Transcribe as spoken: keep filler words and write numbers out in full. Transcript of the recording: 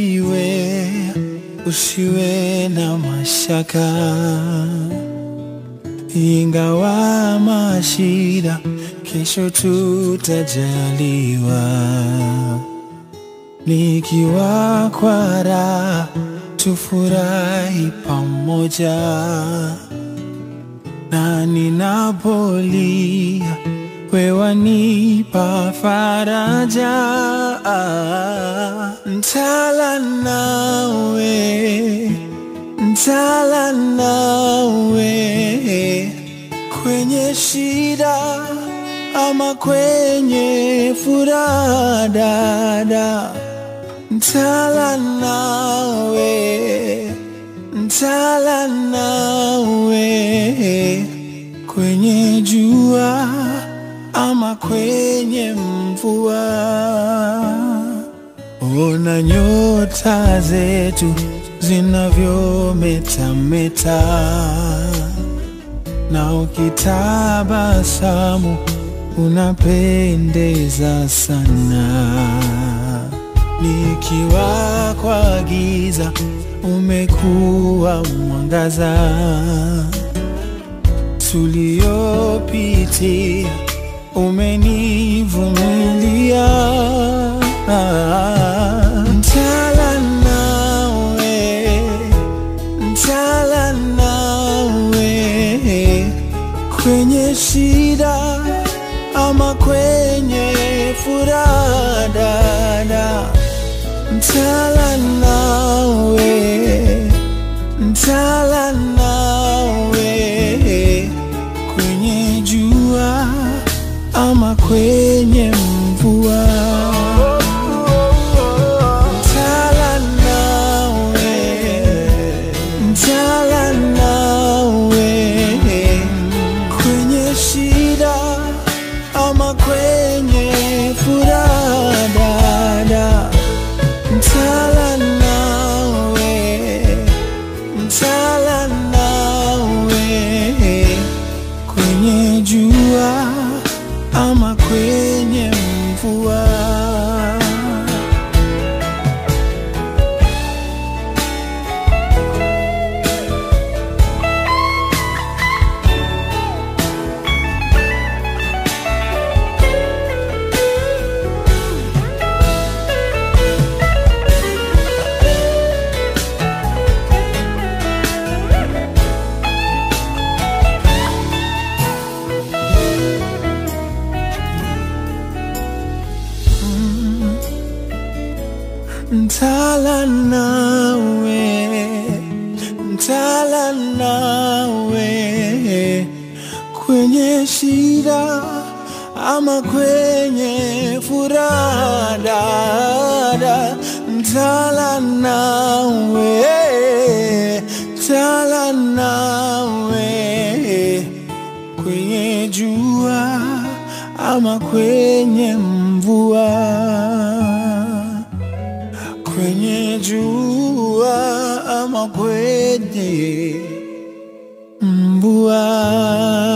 usiwe, usiwe na mashaka, ingawa mashida kesho tutajaliwa. Nikiwa kwa raha tufurahi pamoja, na ninapolia wewe wanipa faraja. Ntalala nawe, ntalala nawe, kwenye shida ama kwenye furaha dada. Ntalala nawe, ntalala nawe, kwenye jua ama kwenye mvua. Ona nyota zetu zinavyometameta, na ukitabasamu unapendeza sana. Nikiwa kwa giza umekuwa mwangaza, tuliyopitia umenivumilia. Ntalala nawe, ntalala nawe, kwenye shida ama kwenye furaha dada. Ntalala nawe, ntalala nawe, kwenye jua ama kwenye mvua. Ntalala nawe, ntalala nawe, kwenye shida ama kwenye furaha dada. Ntalala nawe, ntalala nawe, kwenye jua ama kwenye mvua. Ntalala nawe, ntalala nawe, kwenye shida ama kwenye furaha dada. Ntalala nawe, ntalala nawe, kwenye jua ama kwenye mvua, kwenye jua ama kwenye mvua.